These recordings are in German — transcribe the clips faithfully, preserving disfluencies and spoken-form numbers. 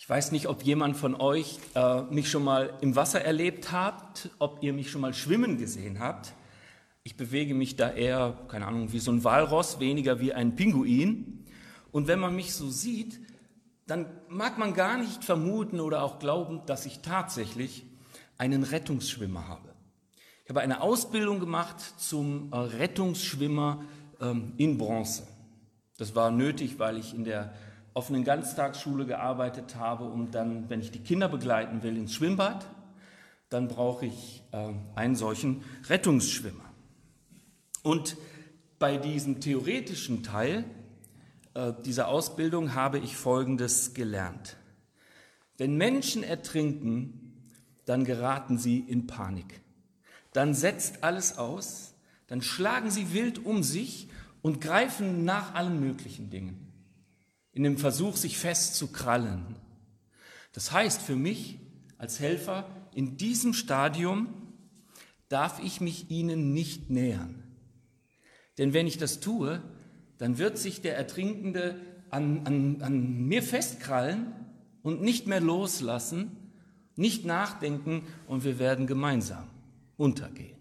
Ich weiß nicht, ob jemand von euch äh, mich schon mal im Wasser erlebt habt, ob ihr mich schon mal schwimmen gesehen habt. Ich bewege mich da eher, keine Ahnung, wie so ein Walross, weniger wie ein Pinguin. Und wenn man mich so sieht, dann mag man gar nicht vermuten oder auch glauben, dass ich tatsächlich einen Rettungsschwimmer habe. Ich habe eine Ausbildung gemacht zum äh, Rettungsschwimmer ähm, in Bronze. Das war nötig, weil ich in der offenen Ganztagsschule gearbeitet habe, um dann, wenn ich die Kinder begleiten will, ins Schwimmbad, dann brauche ich äh, einen solchen Rettungsschwimmer. Und bei diesem theoretischen Teil äh, dieser Ausbildung habe ich Folgendes gelernt. Wenn Menschen ertrinken, dann geraten sie in Panik. Dann setzt alles aus, dann schlagen sie wild um sich und greifen nach allen möglichen Dingen, in dem Versuch, sich festzukrallen. Das heißt für mich als Helfer, in diesem Stadium darf ich mich ihnen nicht nähern. Denn wenn ich das tue, dann wird sich der Ertrinkende an, an, an mir festkrallen und nicht mehr loslassen, nicht nachdenken und wir werden gemeinsam untergehen.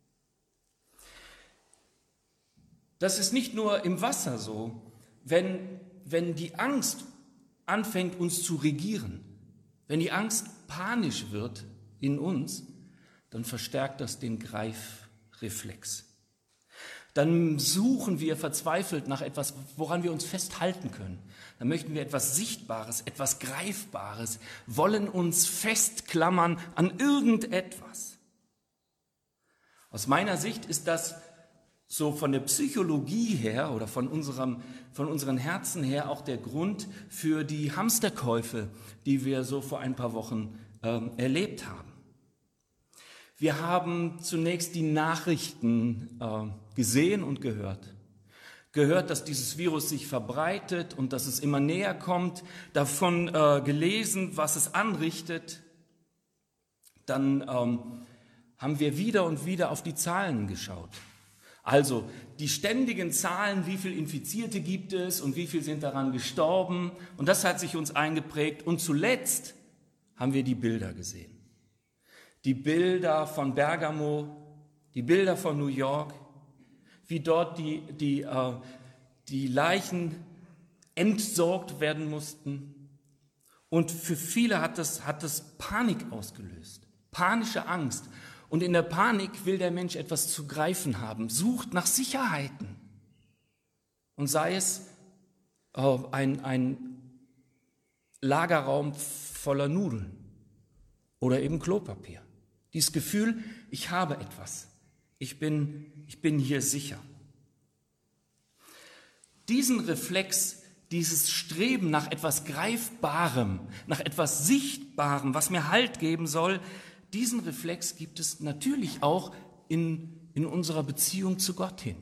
Das ist nicht nur im Wasser so, wenn Wenn die Angst anfängt, uns zu regieren, wenn die Angst panisch wird in uns, dann verstärkt das den Greifreflex. Dann suchen wir verzweifelt nach etwas, woran wir uns festhalten können. Dann möchten wir etwas Sichtbares, etwas Greifbares, wollen uns festklammern an irgendetwas. Aus meiner Sicht ist das so von der Psychologie her oder von unserem, von unseren Herzen her auch der Grund für die Hamsterkäufe, die wir so vor ein paar Wochen ähm, erlebt haben. Wir haben zunächst die Nachrichten äh, gesehen und gehört. Gehört, dass dieses Virus sich verbreitet und dass es immer näher kommt, davon äh, gelesen, was es anrichtet. Dann ähm, haben wir wieder und wieder auf die Zahlen geschaut. Also die ständigen Zahlen, wie viele Infizierte gibt es und wie viele sind daran gestorben. Und das hat sich uns eingeprägt. Und zuletzt haben wir die Bilder gesehen. Die Bilder von Bergamo, die Bilder von New York, wie dort die, die, äh, die Leichen entsorgt werden mussten. Und für viele hat das, hat das Panik ausgelöst, panische Angst. Und in der Panik will der Mensch etwas zu greifen haben, sucht nach Sicherheiten. Und sei es äh, ein, ein Lagerraum voller Nudeln oder eben Klopapier. Dieses Gefühl, ich habe etwas, ich bin, ich bin hier sicher. Diesen Reflex, dieses Streben nach etwas Greifbarem, nach etwas Sichtbarem, was mir Halt geben soll, diesen Reflex gibt es natürlich auch in, in unserer Beziehung zu Gott hin.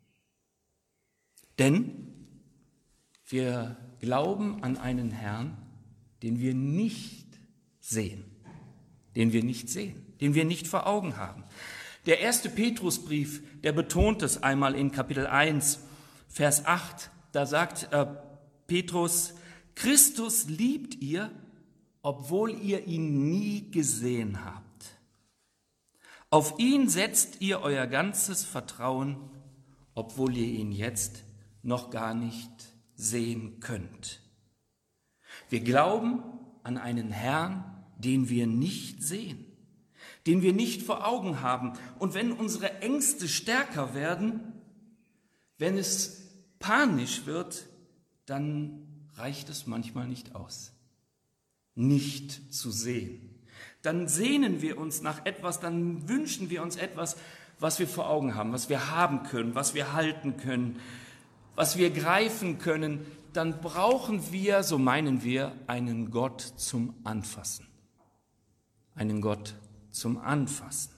Denn wir glauben an einen Herrn, den wir nicht sehen, den wir nicht sehen, den wir nicht vor Augen haben. Der erste Petrusbrief, der betont es einmal in Kapitel eins, Vers acht, da sagt äh, Petrus, Christus liebt ihr, obwohl ihr ihn nie gesehen habt. Auf ihn setzt ihr euer ganzes Vertrauen, obwohl ihr ihn jetzt noch gar nicht sehen könnt. Wir glauben an einen Herrn, den wir nicht sehen, den wir nicht vor Augen haben. Und wenn unsere Ängste stärker werden, wenn es panisch wird, dann reicht es manchmal nicht aus, nicht zu sehen. Dann sehnen wir uns nach etwas, dann wünschen wir uns etwas, was wir vor Augen haben, was wir haben können, was wir halten können, was wir greifen können. Dann brauchen wir, so meinen wir, einen Gott zum Anfassen. Einen Gott zum Anfassen.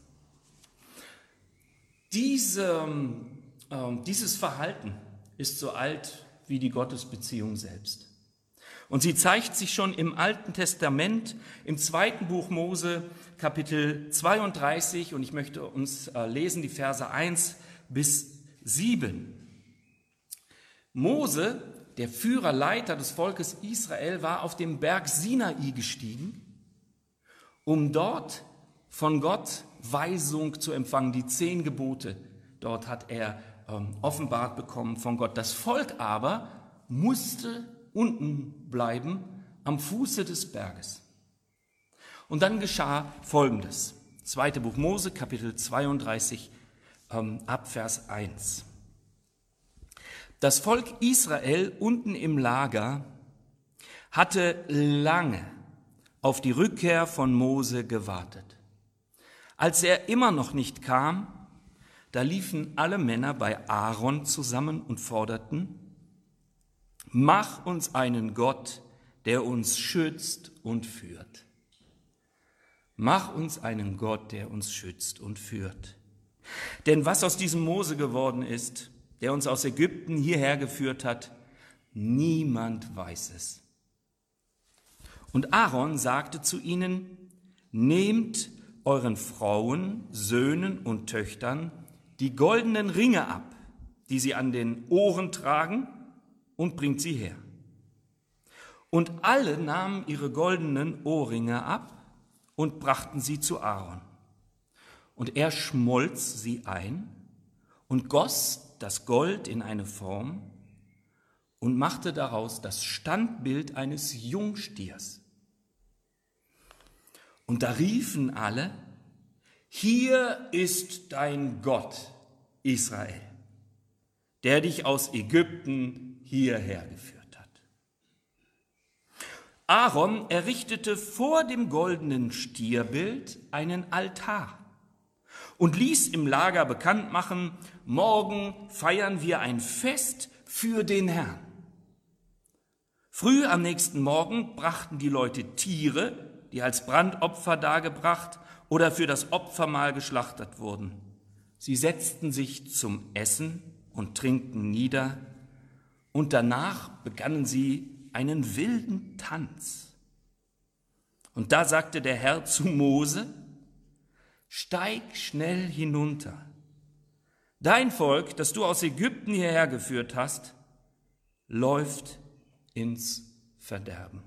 Diese, äh, dieses Verhalten ist so alt wie die Gottesbeziehung selbst. Und sie zeigt sich schon im Alten Testament, im zweiten Buch Mose, Kapitel zweiunddreißig, und ich möchte uns äh, lesen die Verse eins bis sieben. Mose der Führer, Leiter des Volkes Israel, war auf dem Berg Sinai gestiegen, um dort von Gott Weisung zu empfangen, die zehn Gebote. Dort hat er ähm, offenbart bekommen von Gott. Das Volk aber musste unten bleiben, am Fuße des Berges. Und dann geschah Folgendes. Zweite Buch Mose, Kapitel zweiunddreißig, ähm, ab Vers eins. Das Volk Israel unten im Lager hatte lange auf die Rückkehr von Mose gewartet. Als er immer noch nicht kam, da liefen alle Männer bei Aaron zusammen und forderten: Mach uns einen Gott, der uns schützt und führt. Mach uns einen Gott, der uns schützt und führt. Denn was aus diesem Mose geworden ist, der uns aus Ägypten hierher geführt hat, niemand weiß es. Und Aaron sagte zu ihnen: Nehmt euren Frauen, Söhnen und Töchtern die goldenen Ringe ab, die sie an den Ohren tragen, und bringt sie her. Und alle nahmen ihre goldenen Ohrringe ab und brachten sie zu Aaron. Und er schmolz sie ein und goss das Gold in eine Form und machte daraus das Standbild eines Jungstiers. Und da riefen alle: Hier ist dein Gott, Israel, der dich aus Ägypten hierher geführt hat. Aaron errichtete vor dem goldenen Stierbild einen Altar und ließ im Lager bekannt machen: Morgen feiern wir ein Fest für den Herrn. Früh am nächsten Morgen brachten die Leute Tiere, die als Brandopfer dargebracht oder für das Opfermahl geschlachtet wurden. Sie setzten sich zum Essen und Trinken nieder, und danach begannen sie einen wilden Tanz. Und da sagte der Herr zu Mose: Steig schnell hinunter. Dein Volk, das du aus Ägypten hierher geführt hast, läuft ins Verderben.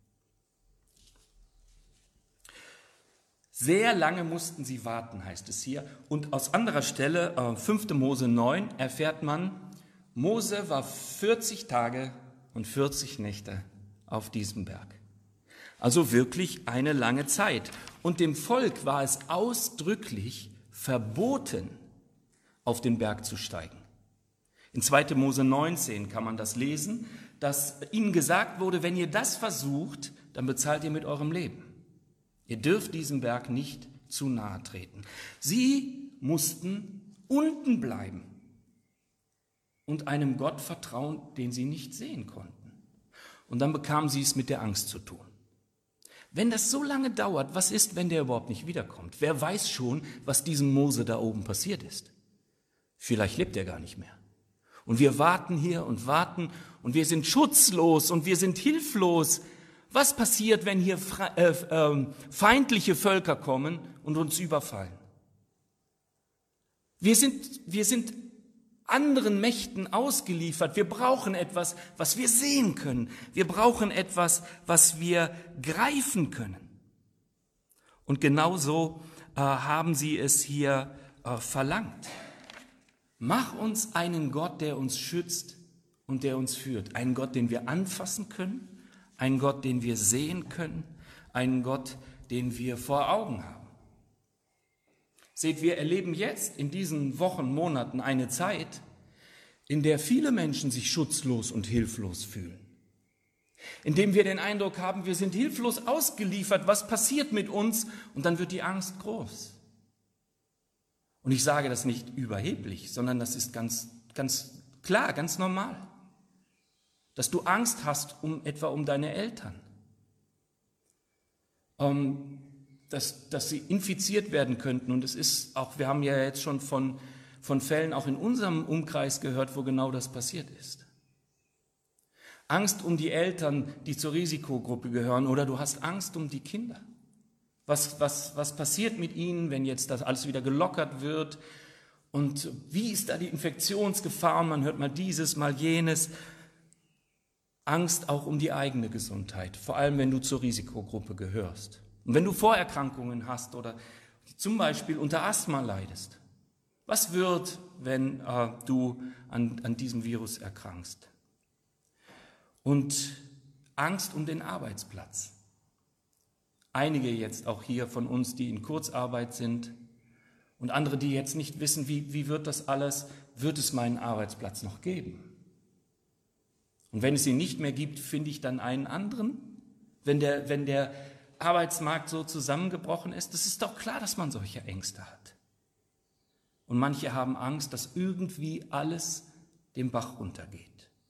Sehr lange mussten sie warten, heißt es hier. Und aus anderer Stelle, äh, fünfte Mose neun, erfährt man, Mose war vierzig Tage und vierzig Nächte auf diesem Berg. Also wirklich eine lange Zeit. Und dem Volk war es ausdrücklich verboten, auf den Berg zu steigen. In zweite Mose neunzehn kann man das lesen, dass ihnen gesagt wurde: Wenn ihr das versucht, dann bezahlt ihr mit eurem Leben. Ihr dürft diesem Berg nicht zu nahe treten. Sie mussten unten bleiben und einem Gott vertrauen, den sie nicht sehen konnten. Und dann bekamen sie es mit der Angst zu tun. Wenn das so lange dauert, was ist, wenn der überhaupt nicht wiederkommt? Wer weiß schon, was diesem Mose da oben passiert ist? Vielleicht lebt er gar nicht mehr. Und wir warten hier und warten und wir sind schutzlos und wir sind hilflos. Was passiert, wenn hier äh, äh, feindliche Völker kommen und uns überfallen? Wir sind, wir sind anderen Mächten ausgeliefert. Wir brauchen etwas, was wir sehen können. Wir brauchen etwas, was wir greifen können. Und genauso äh, haben sie es hier äh, verlangt. Mach uns einen Gott, der uns schützt und der uns führt. Einen Gott, den wir anfassen können. Einen Gott, den wir sehen können, einen Gott, den wir vor Augen haben. Seht, wir erleben jetzt in diesen Wochen, Monaten eine Zeit, in der viele Menschen sich schutzlos und hilflos fühlen. In dem wir den Eindruck haben, wir sind hilflos ausgeliefert, was passiert mit uns? Und dann wird die Angst groß. Und ich sage das nicht überheblich, sondern das ist ganz, ganz klar, ganz normal. Dass du Angst hast, um etwa um deine Eltern, ähm, dass, dass sie infiziert werden könnten. Und es ist auch, wir haben ja jetzt schon von, von Fällen auch in unserem Umkreis gehört, wo genau das passiert ist. Angst um die Eltern, die zur Risikogruppe gehören, oder du hast Angst um die Kinder. Was, was, was passiert mit ihnen, wenn jetzt das alles wieder gelockert wird? Und wie ist da die Infektionsgefahr? Man hört mal dieses, mal jenes. Angst auch um die eigene Gesundheit, vor allem wenn du zur Risikogruppe gehörst. Und wenn du Vorerkrankungen hast oder zum Beispiel unter Asthma leidest. Was wird, wenn äh, du an, an diesem Virus erkrankst? Und Angst um den Arbeitsplatz. Einige jetzt auch hier von uns, die in Kurzarbeit sind und andere, die jetzt nicht wissen, wie, wie wird das alles, wird es meinen Arbeitsplatz noch geben? Und wenn es ihn nicht mehr gibt, finde ich dann einen anderen? Wenn der, wenn der Arbeitsmarkt so zusammengebrochen ist, das ist doch klar, dass man solche Ängste hat. Und manche haben Angst, dass irgendwie alles den Bach runtergeht.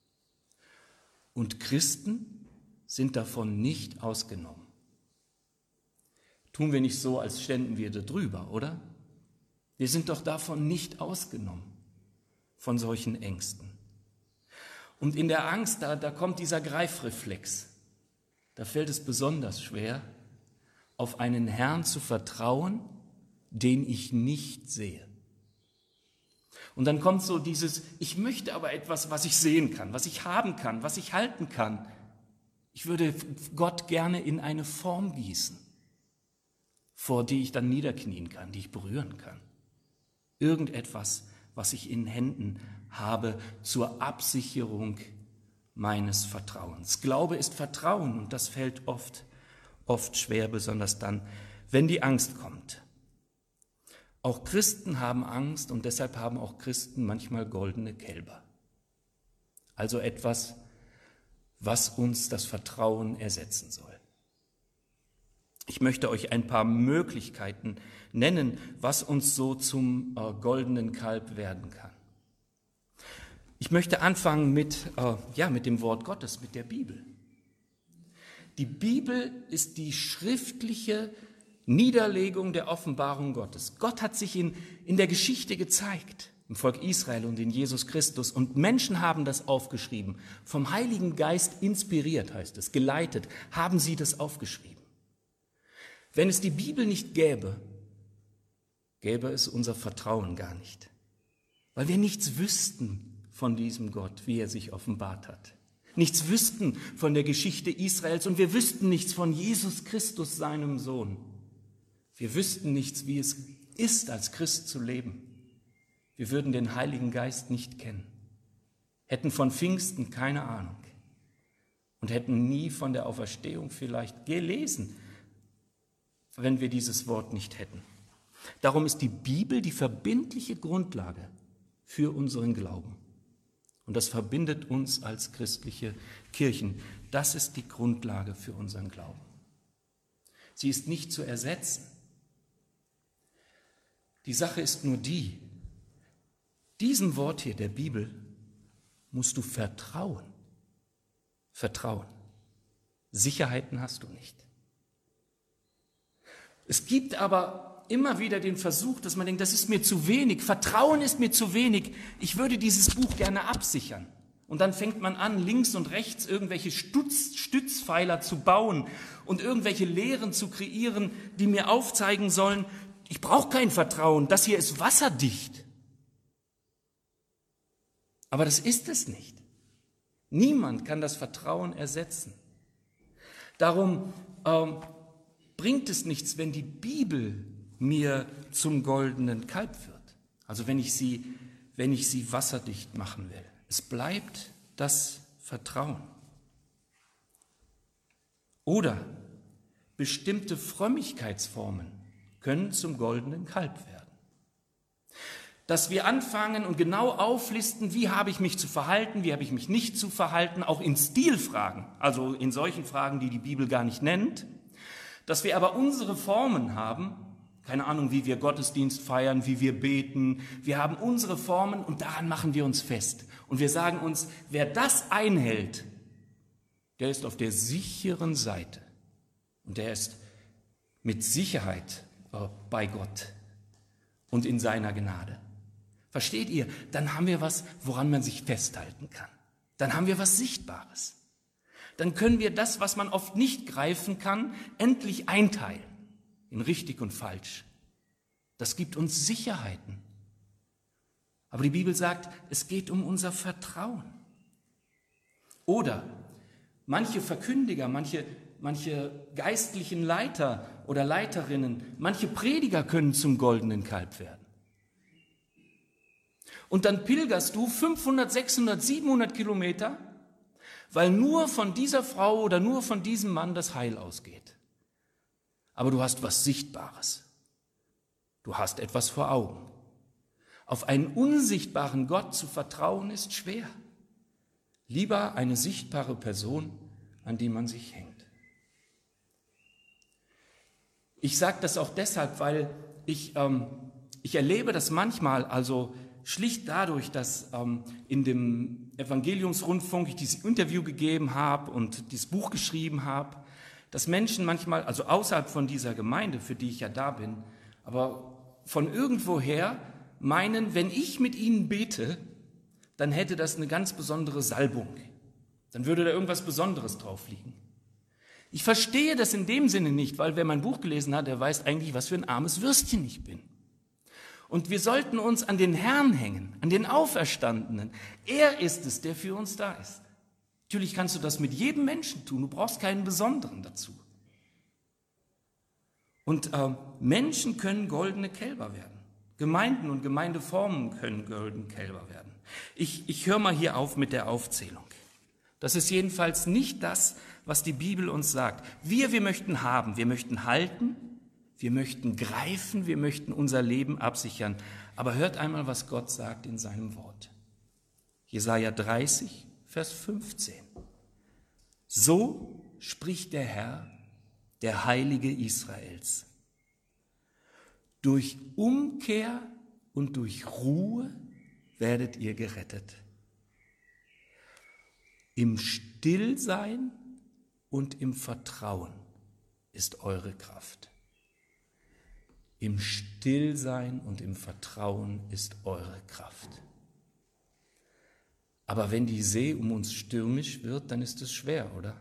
Und Christen sind davon nicht ausgenommen. Tun wir nicht so, als ständen wir da drüber, oder? Wir sind doch davon nicht ausgenommen, von solchen Ängsten. Und in der Angst, da, da kommt dieser Greifreflex. Da fällt es besonders schwer, auf einen Herrn zu vertrauen, den ich nicht sehe. Und dann kommt so dieses, ich möchte aber etwas, was ich sehen kann, was ich haben kann, was ich halten kann. Ich würde Gott gerne in eine Form gießen, vor die ich dann niederknien kann, die ich berühren kann. Irgendetwas, was ich in Händen habe zur Absicherung meines Vertrauens. Glaube ist Vertrauen und das fällt oft, oft schwer, besonders dann, wenn die Angst kommt. Auch Christen haben Angst und deshalb haben auch Christen manchmal goldene Kälber. Also etwas, was uns das Vertrauen ersetzen soll. Ich möchte euch ein paar Möglichkeiten nennen, was uns so zum äh, goldenen Kalb werden kann. Ich möchte anfangen mit, äh, ja, mit dem Wort Gottes, mit der Bibel. Die Bibel ist die schriftliche Niederlegung der Offenbarung Gottes. Gott hat sich in, in der Geschichte gezeigt, im Volk Israel und in Jesus Christus. Und Menschen haben das aufgeschrieben. Vom Heiligen Geist inspiriert, heißt es, geleitet, haben sie das aufgeschrieben. Wenn es die Bibel nicht gäbe, gäbe es unser Vertrauen gar nicht. Weil wir nichts wüssten von diesem Gott, wie er sich offenbart hat. Nichts wüssten von der Geschichte Israels und wir wüssten nichts von Jesus Christus, seinem Sohn. Wir wüssten nichts, wie es ist, als Christ zu leben. Wir würden den Heiligen Geist nicht kennen, hätten von Pfingsten keine Ahnung und hätten nie von der Auferstehung vielleicht gelesen, wenn wir dieses Wort nicht hätten. Darum ist die Bibel die verbindliche Grundlage für unseren Glauben. Und das verbindet uns als christliche Kirchen. Das ist die Grundlage für unseren Glauben. Sie ist nicht zu ersetzen. Die Sache ist nur die, diesem Wort hier der Bibel musst du vertrauen. Vertrauen. Sicherheiten hast du nicht. Es gibt aber immer wieder den Versuch, dass man denkt, das ist mir zu wenig, Vertrauen ist mir zu wenig, ich würde dieses Buch gerne absichern. Und dann fängt man an, links und rechts irgendwelche Stütz, Stützpfeiler zu bauen und irgendwelche Lehren zu kreieren, die mir aufzeigen sollen, ich brauche kein Vertrauen, das hier ist wasserdicht. Aber das ist es nicht. Niemand kann das Vertrauen ersetzen. Darum ähm, bringt es nichts, wenn die Bibel mir zum goldenen Kalb wird. Also wenn ich sie, wenn ich sie wasserdicht machen will. Es bleibt das Vertrauen. Oder bestimmte Frömmigkeitsformen können zum goldenen Kalb werden. Dass wir anfangen und genau auflisten, wie habe ich mich zu verhalten, wie habe ich mich nicht zu verhalten, auch in Stilfragen, also in solchen Fragen, die die Bibel gar nicht nennt. Dass wir aber unsere Formen haben, keine Ahnung, wie wir Gottesdienst feiern, wie wir beten. Wir haben unsere Formen und daran machen wir uns fest. Und wir sagen uns, wer das einhält, der ist auf der sicheren Seite. Und der ist mit Sicherheit bei Gott und in seiner Gnade. Versteht ihr? Dann haben wir was, woran man sich festhalten kann. Dann haben wir was Sichtbares. Dann können wir das, was man oft nicht greifen kann, endlich einteilen in richtig und falsch. Das gibt uns Sicherheiten. Aber die Bibel sagt, es geht um unser Vertrauen. Oder Manche Verkündiger, manche, manche geistlichen Leiter oder Leiterinnen, manche Prediger können zum goldenen Kalb werden. Und dann pilgerst du fünfhundert, sechshundert, siebenhundert Kilometer, weil nur von dieser Frau oder nur von diesem Mann das Heil ausgeht. Aber du hast was Sichtbares. Du hast etwas vor Augen. Auf einen unsichtbaren Gott zu vertrauen ist schwer. Lieber eine sichtbare Person, an die man sich hängt. Ich sage das auch deshalb, weil ich, ähm, ich erlebe das manchmal, also schlicht dadurch, dass ähm, in dem Evangeliumsrundfunk ich dieses Interview gegeben habe und dieses Buch geschrieben habe, dass Menschen manchmal, also außerhalb von dieser Gemeinde, für die ich ja da bin, aber von irgendwoher meinen, wenn ich mit ihnen bete, dann hätte das eine ganz besondere Salbung. Dann würde da irgendwas Besonderes drauf liegen. Ich verstehe das in dem Sinne nicht, weil wer mein Buch gelesen hat, der weiß eigentlich, was für ein armes Würstchen ich bin. Und wir sollten uns an den Herrn hängen, an den Auferstandenen. Er ist es, der für uns da ist. Natürlich kannst du das mit jedem Menschen tun, du brauchst keinen Besonderen dazu. Und äh, Menschen können goldene Kälber werden. Gemeinden und Gemeindeformen können goldene Kälber werden. Ich, ich höre mal hier auf mit der Aufzählung. Das ist jedenfalls nicht das, was die Bibel uns sagt. Wir, wir möchten haben, wir möchten halten, wir möchten greifen, wir möchten unser Leben absichern. Aber hört einmal, was Gott sagt in seinem Wort. Jesaja dreißig, Vers fünfzehn. So spricht der Herr, der Heilige Israels. Durch Umkehr und durch Ruhe werdet ihr gerettet. Im Stillsein und im Vertrauen ist eure Kraft. Im Stillsein und im Vertrauen ist eure Kraft. Aber wenn die See um uns stürmisch wird, dann ist es schwer, oder?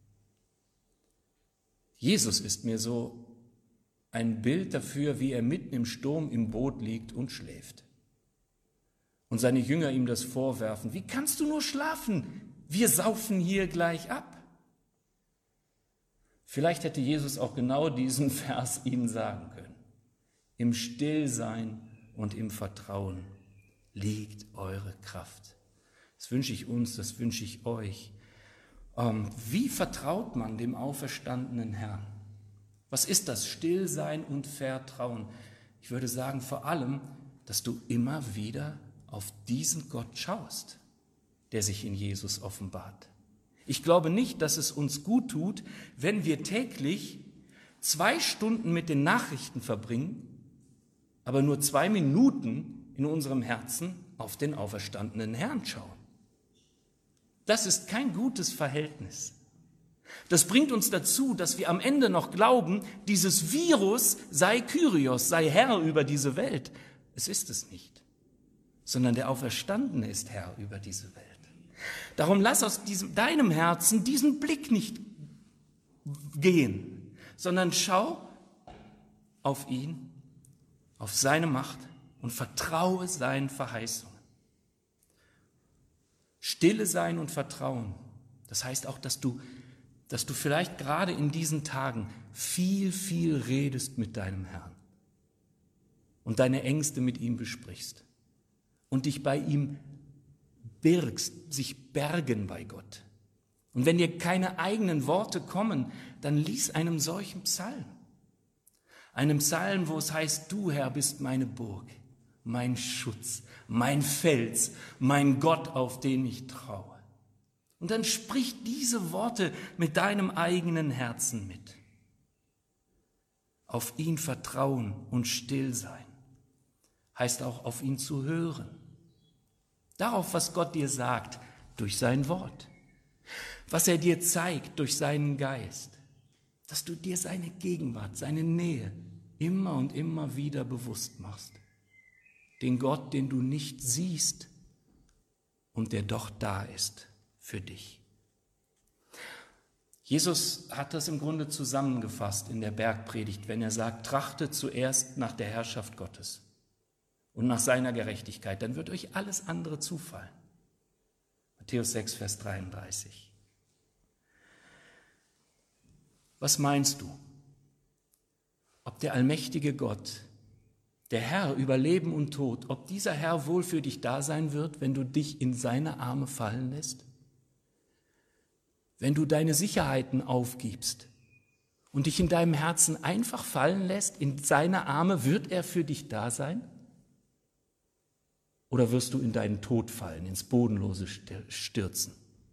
Jesus ist mir so ein Bild dafür, wie er mitten im Sturm im Boot liegt und schläft. Und seine Jünger ihm das vorwerfen. Wie kannst du nur schlafen? Wir saufen hier gleich ab. Vielleicht hätte Jesus auch genau diesen Vers ihnen sagen können. Im Stillsein und im Vertrauen liegt eure Kraft. Das wünsche ich uns, das wünsche ich euch. Ähm, wie vertraut man dem auferstandenen Herrn? Was ist das Stillsein und Vertrauen? Ich würde sagen, vor allem, dass du immer wieder auf diesen Gott schaust, der sich in Jesus offenbart. Ich glaube nicht, dass es uns gut tut, wenn wir täglich zwei Stunden mit den Nachrichten verbringen, aber nur zwei Minuten in unserem Herzen auf den auferstandenen Herrn schauen. Das ist kein gutes Verhältnis. Das bringt uns dazu, dass wir am Ende noch glauben, dieses Virus sei Kyrios, sei Herr über diese Welt. Es ist es nicht, sondern der Auferstandene ist Herr über diese Welt. Darum lass aus diesem, deinem Herzen diesen Blick nicht gehen, sondern schau auf ihn, auf seine Macht und vertraue seinen Verheißungen. Stille sein und Vertrauen, das heißt auch, dass du, dass du vielleicht gerade in diesen Tagen viel, viel redest mit deinem Herrn und deine Ängste mit ihm besprichst und dich bei ihm birgst, sich bergen bei Gott. Und wenn dir keine eigenen Worte kommen, dann lies einem solchen Psalm. Einem Psalm, wo es heißt, du Herr bist meine Burg, mein Schutz, mein Fels, mein Gott, auf den ich traue. Und dann sprich diese Worte mit deinem eigenen Herzen mit. Auf ihn vertrauen und still sein, heißt auch auf ihn zu hören. Darauf, was Gott dir sagt, durch sein Wort. Was er dir zeigt, durch seinen Geist. Dass du dir seine Gegenwart, seine Nähe immer und immer wieder bewusst machst. Den Gott, den du nicht siehst und der doch da ist für dich. Jesus hat das im Grunde zusammengefasst in der Bergpredigt, wenn er sagt, trachtet zuerst nach der Herrschaft Gottes und nach seiner Gerechtigkeit, dann wird euch alles andere zufallen. Matthäus sechs, Vers dreiunddreißig. Was meinst du? Ob der allmächtige Gott, der Herr über Leben und Tod, ob dieser Herr wohl für dich da sein wird, wenn du dich in seine Arme fallen lässt? Wenn du deine Sicherheiten aufgibst und dich in deinem Herzen einfach fallen lässt, in seine Arme, wird er für dich da sein? Oder wirst du in deinen Tod fallen, ins Bodenlose stürzen?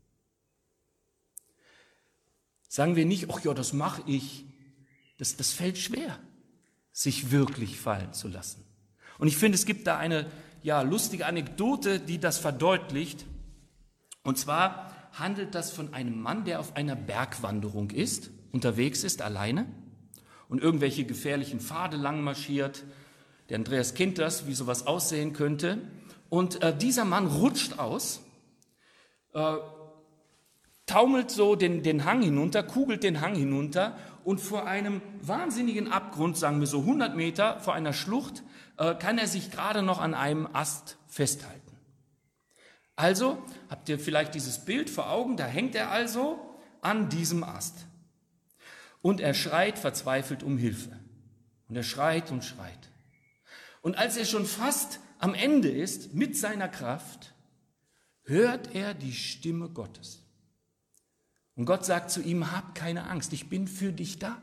Sagen wir nicht, ach ja, das mache ich. Das, das fällt schwer, sich wirklich fallen zu lassen. Und ich finde, es gibt da eine ja, lustige Anekdote, die das verdeutlicht. Und zwar handelt das von einem Mann, der auf einer Bergwanderung ist, unterwegs ist, alleine und irgendwelche gefährlichen Pfade lang marschiert. Der Andreas kennt das, wie sowas aussehen könnte. Und äh, dieser Mann rutscht aus, äh, taumelt so den, den Hang hinunter, kugelt den Hang hinunter und vor einem wahnsinnigen Abgrund, sagen wir so hundert Meter, vor einer Schlucht, äh, kann er sich gerade noch an einem Ast festhalten. Also habt ihr vielleicht dieses Bild vor Augen, da hängt er also an diesem Ast. Und er schreit verzweifelt um Hilfe. Und er schreit und schreit. Und als er schon fast am Ende ist mit seiner Kraft, hört er die Stimme Gottes. Und Gott sagt zu ihm, hab keine Angst, ich bin für dich da.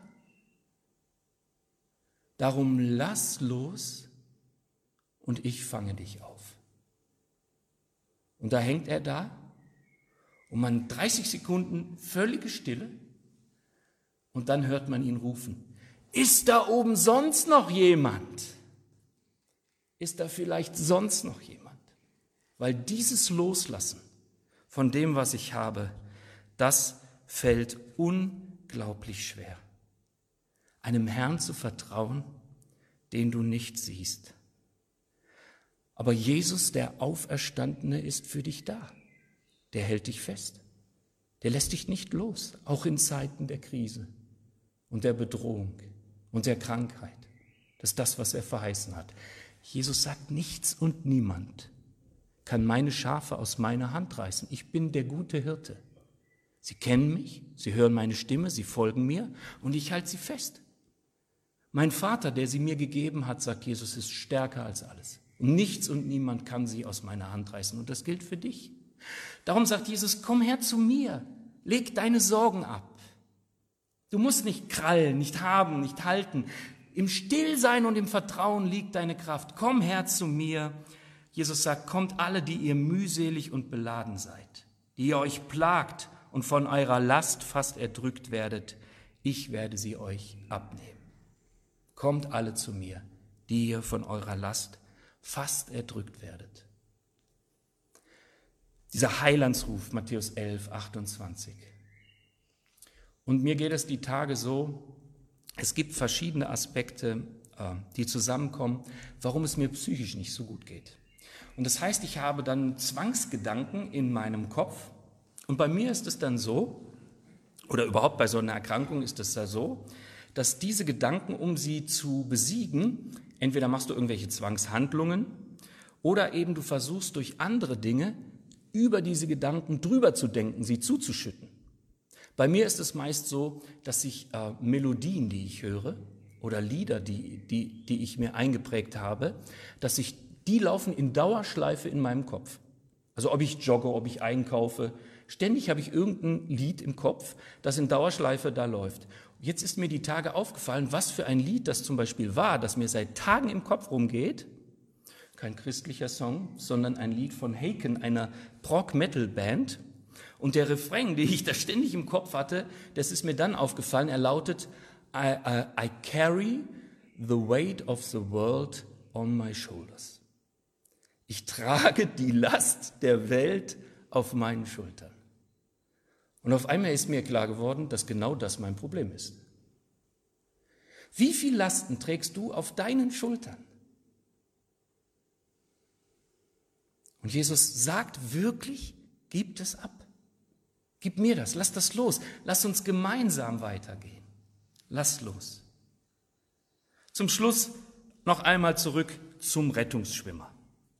Darum lass los und ich fange dich auf. Und da hängt er da und man dreißig Sekunden völlige Stille und dann hört man ihn rufen, ist da oben sonst noch jemand? Ist da vielleicht sonst noch jemand? Weil dieses Loslassen von dem, was ich habe, das fällt unglaublich schwer. Einem Herrn zu vertrauen, den du nicht siehst. Aber Jesus, der Auferstandene, ist für dich da. Der hält dich fest. Der lässt dich nicht los, auch in Zeiten der Krise und der Bedrohung und der Krankheit. Das ist das, was er verheißen hat. Jesus sagt, nichts und niemand kann meine Schafe aus meiner Hand reißen. Ich bin der gute Hirte. Sie kennen mich, sie hören meine Stimme, sie folgen mir und ich halte sie fest. Mein Vater, der sie mir gegeben hat, sagt Jesus, ist stärker als alles. Und nichts und niemand kann sie aus meiner Hand reißen. Und das gilt für dich. Darum sagt Jesus, komm her zu mir, leg deine Sorgen ab. Du musst nicht krallen, nicht haben, nicht halten. Im Stillsein und im Vertrauen liegt deine Kraft. Komm her zu mir. Jesus sagt, kommt alle, die ihr mühselig und beladen seid, die ihr euch plagt und von eurer Last fast erdrückt werdet. Ich werde sie euch abnehmen. Kommt alle zu mir, die ihr von eurer Last fast erdrückt werdet. Dieser Heilandsruf, Matthäus elf, achtundzwanzig. Und mir geht es die Tage so, es gibt verschiedene Aspekte, die zusammenkommen, warum es mir psychisch nicht so gut geht. Und das heißt, ich habe dann Zwangsgedanken in meinem Kopf. Und bei mir ist es dann so, oder überhaupt bei so einer Erkrankung ist es ja so, dass diese Gedanken, um sie zu besiegen, entweder machst du irgendwelche Zwangshandlungen oder eben du versuchst durch andere Dinge über diese Gedanken drüber zu denken, sie zuzuschütten. Bei mir ist es meist so, dass ich äh, Melodien, die ich höre oder Lieder, die, die, die ich mir eingeprägt habe, dass ich, die laufen in Dauerschleife in meinem Kopf. Also ob ich jogge, ob ich einkaufe, ständig habe ich irgendein Lied im Kopf, das in Dauerschleife da läuft. Jetzt ist mir die Tage aufgefallen, was für ein Lied das zum Beispiel war, das mir seit Tagen im Kopf rumgeht. Kein christlicher Song, sondern ein Lied von Haken, einer Prog-Metal-Band. Und der Refrain, den ich da ständig im Kopf hatte, das ist mir dann aufgefallen, er lautet, I, I, I carry the weight of the world on my shoulders. Ich trage die Last der Welt auf meinen Schultern. Und auf einmal ist mir klar geworden, dass genau das mein Problem ist. Wie viel Lasten trägst du auf deinen Schultern? Und Jesus sagt wirklich, gib es ab. Gib mir das, lass das los. Lass uns gemeinsam weitergehen. Lass los. Zum Schluss noch einmal zurück zum Rettungsschwimmer.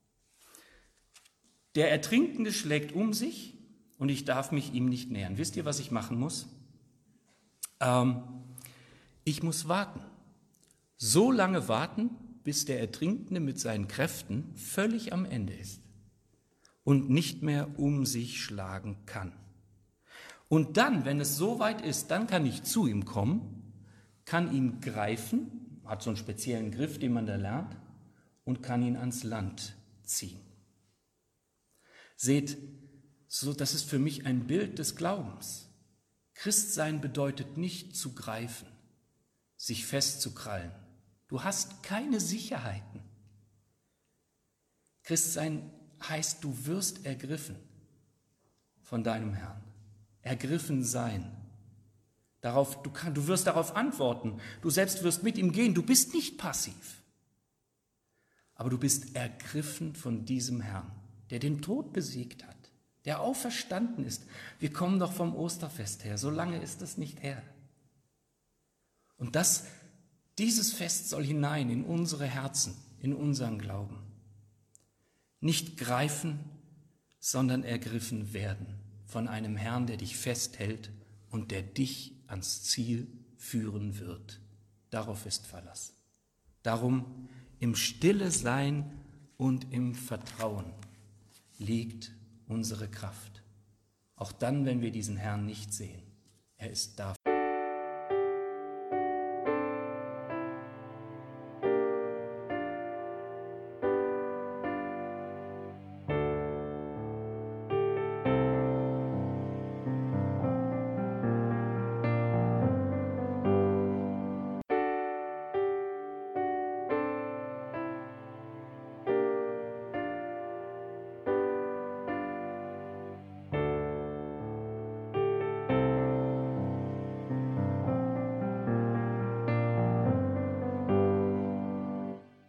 Der Ertrinkende schlägt um sich und ich darf mich ihm nicht nähern. Wisst ihr, was ich machen muss? Ähm, ich muss warten. So lange warten, bis der Ertrinkende mit seinen Kräften völlig am Ende ist und nicht mehr um sich schlagen kann. Und dann, wenn es so weit ist, dann kann ich zu ihm kommen, kann ihn greifen, hat so einen speziellen Griff, den man da lernt, und kann ihn ans Land ziehen. Seht, so, das ist für mich ein Bild des Glaubens. Christsein bedeutet nicht zu greifen, sich festzukrallen. Du hast keine Sicherheiten. Christsein heißt, du wirst ergriffen von deinem Herrn. Ergriffen sein. Darauf, du, kann, du wirst darauf antworten. Du selbst wirst mit ihm gehen. Du bist nicht passiv. Aber du bist ergriffen von diesem Herrn, der den Tod besiegt hat, der auferstanden ist. Wir kommen doch vom Osterfest her. So lange ist es nicht her. Und das, dieses Fest soll hinein in unsere Herzen, in unseren Glauben. Nicht greifen, sondern ergriffen werden von einem Herrn, der dich festhält und der dich ans Ziel führen wird. Darauf ist Verlass. Darum im Stille sein und im Vertrauen liegt unsere Kraft. Auch dann, wenn wir diesen Herrn nicht sehen. Er ist da.